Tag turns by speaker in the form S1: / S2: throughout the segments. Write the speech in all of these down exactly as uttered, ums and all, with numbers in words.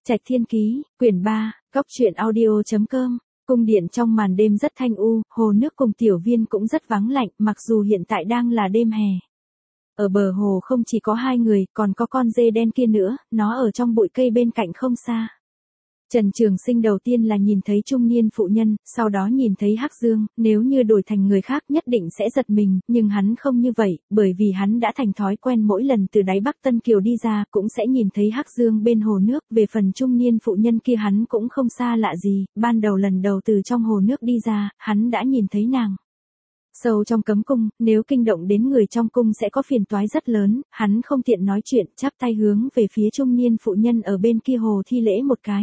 S1: Trạch Thiên Ký, quyển ba, góc truyện audio chấm com. Cung điện trong màn đêm rất thanh u, hồ nước cùng tiểu viên cũng rất vắng lạnh, mặc dù hiện tại đang là đêm hè. Ở bờ hồ không chỉ có hai người, còn có con dê đen kia nữa, nó ở trong bụi cây bên cạnh không xa. Trần Trường Sinh đầu tiên là nhìn thấy trung niên phụ nhân, sau đó nhìn thấy Hắc Dương, nếu như đổi thành người khác nhất định sẽ giật mình, nhưng hắn không như vậy, bởi vì hắn đã thành thói quen mỗi lần từ đáy Bắc Tân Kiều đi ra cũng sẽ nhìn thấy Hắc Dương bên hồ nước, về phần trung niên phụ nhân kia hắn cũng không xa lạ gì, ban đầu lần đầu từ trong hồ nước đi ra, hắn đã nhìn thấy nàng. Sâu trong cấm cung, nếu kinh động đến người trong cung sẽ có phiền toái rất lớn, hắn không tiện nói chuyện, chắp tay hướng về phía trung niên phụ nhân ở bên kia hồ thi lễ một cái.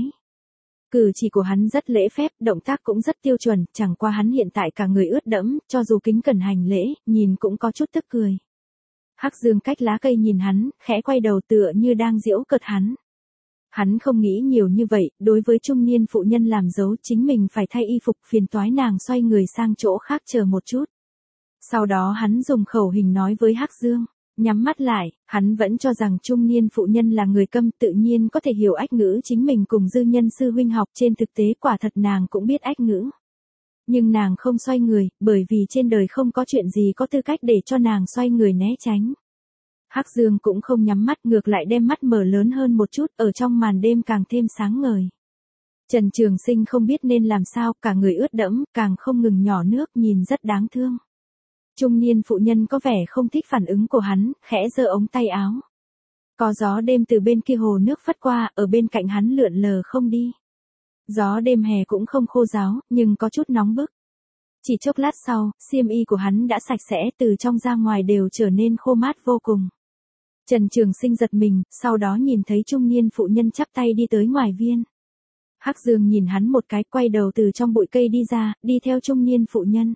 S1: Cử chỉ của hắn rất lễ phép, động tác cũng rất tiêu chuẩn, chẳng qua hắn hiện tại cả người ướt đẫm, cho dù kính cẩn hành lễ, nhìn cũng có chút tức cười. Hắc Dương cách lá cây nhìn hắn, khẽ quay đầu tựa như đang giễu cợt hắn. Hắn không nghĩ nhiều như vậy, đối với trung niên phụ nhân làm dấu chính mình phải thay y phục, phiền toái nàng xoay người sang chỗ khác chờ một chút. Sau đó hắn dùng khẩu hình nói với Hắc Dương. Nhắm mắt lại, hắn vẫn cho rằng trung niên phụ nhân là người câm, tự nhiên có thể hiểu ách ngữ chính mình cùng dư nhân sư huynh học, trên thực tế quả thật nàng cũng biết ách ngữ. Nhưng nàng không xoay người, bởi vì trên đời không có chuyện gì có tư cách để cho nàng xoay người né tránh. Hắc Dương cũng không nhắm mắt, ngược lại đem mắt mở lớn hơn một chút, ở trong màn đêm càng thêm sáng ngời. Trần Trường Sinh không biết nên làm sao, cả người ướt đẫm, càng không ngừng nhỏ nước, nhìn rất đáng thương. Trung niên phụ nhân có vẻ không thích phản ứng của hắn, khẽ giơ ống tay áo. Có gió đêm từ bên kia hồ nước phất qua, ở bên cạnh hắn lượn lờ không đi. Gió đêm hè cũng không khô ráo, nhưng có chút nóng bức. Chỉ chốc lát sau, xiêm y của hắn đã sạch sẽ, từ trong ra ngoài đều trở nên khô mát vô cùng. Trần Trường Sinh giật mình, sau đó nhìn thấy trung niên phụ nhân chắp tay đi tới ngoài viên. Hắc Dương nhìn hắn một cái, quay đầu từ trong bụi cây đi ra, đi theo trung niên phụ nhân.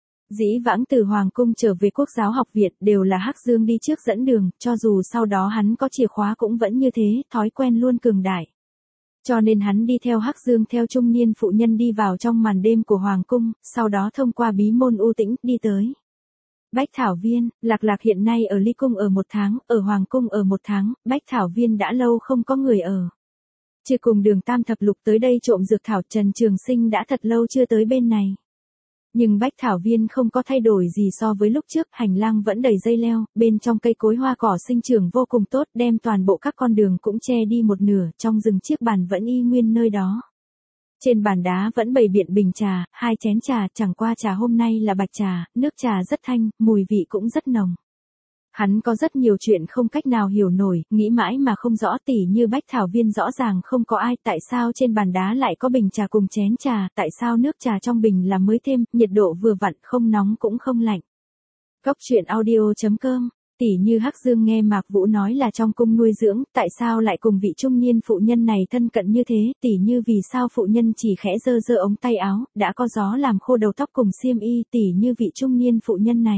S1: Dĩ vãng từ Hoàng Cung trở về Quốc giáo học viện đều là Hắc Dương đi trước dẫn đường, cho dù sau đó hắn có chìa khóa cũng vẫn như thế, thói quen luôn cường đại. Cho nên hắn đi theo Hắc Dương theo trung niên phụ nhân đi vào trong màn đêm của Hoàng Cung, sau đó thông qua bí môn u tĩnh, đi tới Bách Thảo Viên. Lạc Lạc hiện nay ở Ly Cung ở một tháng, ở Hoàng Cung ở một tháng, Bách Thảo Viên đã lâu không có người ở. Chưa cùng Đường Tam Thập Lục tới đây trộm dược thảo, Trần Trường Sinh đã thật lâu chưa tới bên này. Nhưng Bách Thảo Viên không có thay đổi gì so với lúc trước, hành lang vẫn đầy dây leo, bên trong cây cối hoa cỏ sinh trưởng vô cùng tốt, đem toàn bộ các con đường cũng che đi một nửa, trong rừng chiếc bàn vẫn y nguyên nơi đó. Trên bàn đá vẫn bày biện bình trà, hai chén trà, chẳng qua trà hôm nay là bạch trà, nước trà rất thanh, mùi vị cũng rất nồng. Hắn có rất nhiều chuyện không cách nào hiểu nổi, nghĩ mãi mà không rõ, tỉ như Bách Thảo Viên rõ ràng không có ai, tại sao trên bàn đá lại có bình trà cùng chén trà, tại sao nước trà trong bình là mới thêm, nhiệt độ vừa vặn, không nóng cũng không lạnh. Góc truyện audio chấm com. Tỉ như Hắc Dương nghe Mạc Vũ nói là trong cung nuôi dưỡng, tại sao lại cùng vị trung niên phụ nhân này thân cận như thế, tỉ như vì sao phụ nhân chỉ khẽ giơ giơ ống tay áo, đã có gió làm khô đầu tóc cùng xiêm y, tỉ như vị trung niên phụ nhân này.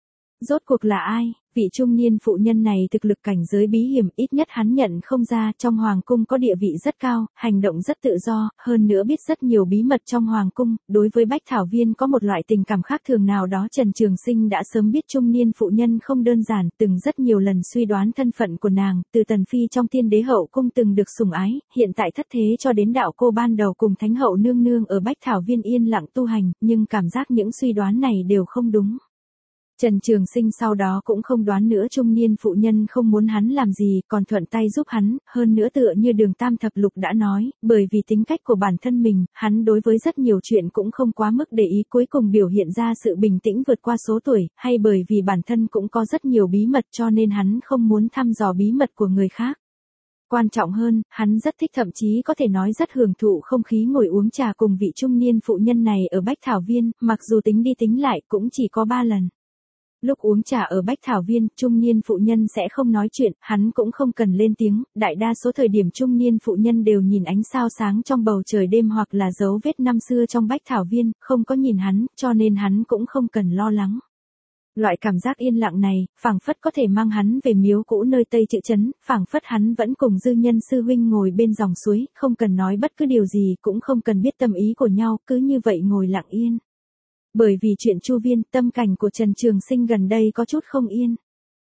S1: Rốt cuộc là ai? Vị trung niên phụ nhân này thực lực cảnh giới bí hiểm, ít nhất hắn nhận không ra, trong Hoàng Cung có địa vị rất cao, hành động rất tự do, hơn nữa biết rất nhiều bí mật trong Hoàng Cung, đối với Bách Thảo Viên có một loại tình cảm khác thường nào đó. Trần Trường Sinh đã sớm biết trung niên phụ nhân không đơn giản, từng rất nhiều lần suy đoán thân phận của nàng, từ Tần Phi trong Tiên Đế Hậu Cung từng được sủng ái, hiện tại thất thế cho đến đạo cô ban đầu cùng Thánh Hậu nương nương ở Bách Thảo Viên yên lặng tu hành, nhưng cảm giác những suy đoán này đều không đúng. Trần Trường Sinh sau đó cũng không đoán nữa, trung niên phụ nhân không muốn hắn làm gì, còn thuận tay giúp hắn, hơn nữa tựa như Đường Tam Thập Lục đã nói, bởi vì tính cách của bản thân mình, hắn đối với rất nhiều chuyện cũng không quá mức để ý, cuối cùng biểu hiện ra sự bình tĩnh vượt qua số tuổi, hay bởi vì bản thân cũng có rất nhiều bí mật cho nên hắn không muốn thăm dò bí mật của người khác. Quan trọng hơn, hắn rất thích, thậm chí có thể nói rất hưởng thụ không khí ngồi uống trà cùng vị trung niên phụ nhân này ở Bách Thảo Viên, mặc dù tính đi tính lại cũng chỉ có ba lần. Lúc uống trà ở Bách Thảo Viên, trung niên phụ nhân sẽ không nói chuyện, hắn cũng không cần lên tiếng, đại đa số thời điểm trung niên phụ nhân đều nhìn ánh sao sáng trong bầu trời đêm hoặc là dấu vết năm xưa trong Bách Thảo Viên, không có nhìn hắn, cho nên hắn cũng không cần lo lắng. Loại cảm giác yên lặng này, phảng phất có thể mang hắn về miếu cũ nơi Tây Trự Trấn, phảng phất hắn vẫn cùng dư nhân sư huynh ngồi bên dòng suối, không cần nói bất cứ điều gì, cũng không cần biết tâm ý của nhau, cứ như vậy ngồi lặng yên. Bởi vì chuyện Chu Viên, tâm cảnh của Trần Trường Sinh gần đây có chút không yên.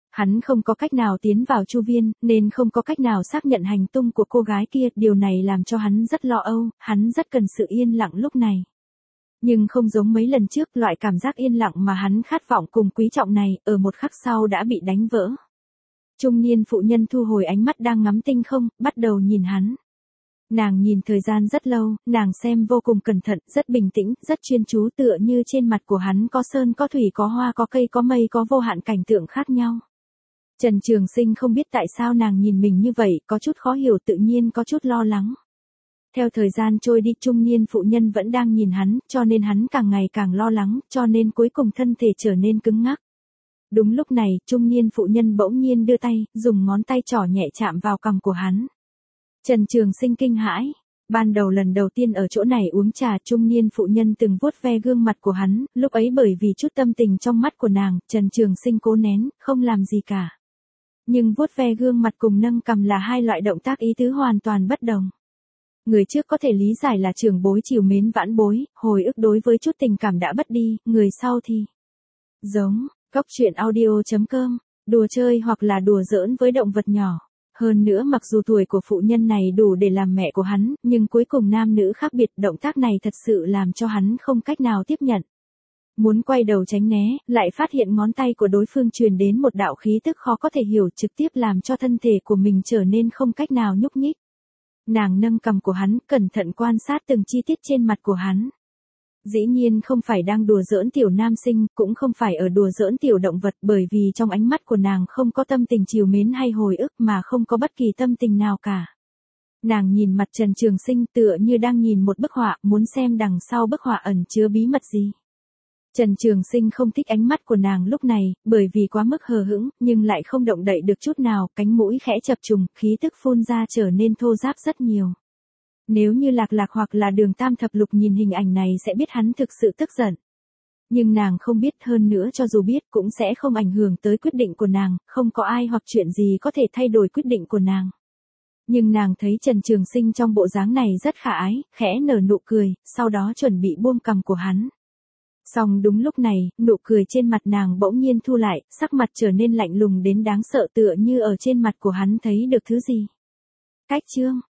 S1: Hắn không có cách nào tiến vào chu viên, nên không có cách nào xác nhận hành tung của cô gái kia, điều này làm cho hắn rất lo âu, hắn rất cần sự yên lặng lúc này. Nhưng không giống mấy lần trước, loại cảm giác yên lặng mà hắn khát vọng cùng quý trọng này, ở một khắc sau đã bị đánh vỡ. Trung niên phụ nhân thu hồi ánh mắt đang ngắm tinh không, bắt đầu nhìn hắn. Nàng nhìn thời gian rất lâu, nàng xem vô cùng cẩn thận, rất bình tĩnh, rất chuyên chú, tựa như trên mặt của hắn có sơn có thủy có hoa có cây có mây có vô hạn cảnh tượng khác nhau. Trần Trường Sinh không biết tại sao nàng nhìn mình như vậy, có chút khó hiểu, tự nhiên có chút lo lắng. Theo thời gian trôi đi, trung niên phụ nhân vẫn đang nhìn hắn, cho nên hắn càng ngày càng lo lắng, cho nên cuối cùng thân thể trở nên cứng ngắc. Đúng lúc này, trung niên phụ nhân bỗng nhiên đưa tay, dùng ngón tay trỏ nhẹ chạm vào cằm của hắn. Trần Trường Sinh kinh hãi. Ban đầu lần đầu tiên ở chỗ này uống trà, trung niên phụ nhân từng vuốt ve gương mặt của hắn, lúc ấy bởi vì chút tâm tình trong mắt của nàng, Trần Trường Sinh cố nén, không làm gì cả. Nhưng vuốt ve gương mặt cùng nâng cằm là hai loại động tác ý tứ hoàn toàn bất đồng. Người trước có thể lý giải là trưởng bối chiều mến vãn bối, hồi ức đối với chút tình cảm đã mất đi, người sau thì giống, Cốc Truyện Audio chấm com, đùa chơi hoặc là đùa giỡn với động vật nhỏ. Hơn nữa mặc dù tuổi của phụ nhân này đủ để làm mẹ của hắn, nhưng cuối cùng nam nữ khác biệt, động tác này thật sự làm cho hắn không cách nào tiếp nhận. Muốn quay đầu tránh né, lại phát hiện ngón tay của đối phương truyền đến một đạo khí tức khó có thể hiểu, trực tiếp làm cho thân thể của mình trở nên không cách nào nhúc nhích. Nàng nâng cằm của hắn, cẩn thận quan sát từng chi tiết trên mặt của hắn. Dĩ nhiên không phải đang đùa giỡn tiểu nam sinh, cũng không phải ở đùa giỡn tiểu động vật, bởi vì trong ánh mắt của nàng không có tâm tình trìu mến hay hồi ức, mà không có bất kỳ tâm tình nào cả. Nàng nhìn mặt Trần Trường Sinh tựa như đang nhìn một bức họa, muốn xem đằng sau bức họa ẩn chứa bí mật gì. Trần Trường Sinh không thích ánh mắt của nàng lúc này, bởi vì quá mức hờ hững, nhưng lại không động đậy được chút nào, cánh mũi khẽ chập trùng, khí tức phun ra trở nên thô ráp rất nhiều. Nếu như Lạc Lạc hoặc là Đường Tam Thập Lục nhìn hình ảnh này sẽ biết hắn thực sự tức giận. Nhưng nàng không biết, hơn nữa cho dù biết cũng sẽ không ảnh hưởng tới quyết định của nàng, không có ai hoặc chuyện gì có thể thay đổi quyết định của nàng. Nhưng nàng thấy Trần Trường Sinh trong bộ dáng này rất khả ái, khẽ nở nụ cười, sau đó chuẩn bị buông cằm của hắn. Song đúng lúc này, nụ cười trên mặt nàng bỗng nhiên thu lại, sắc mặt trở nên lạnh lùng đến đáng sợ, tựa như ở trên mặt của hắn thấy được thứ gì. Cách chương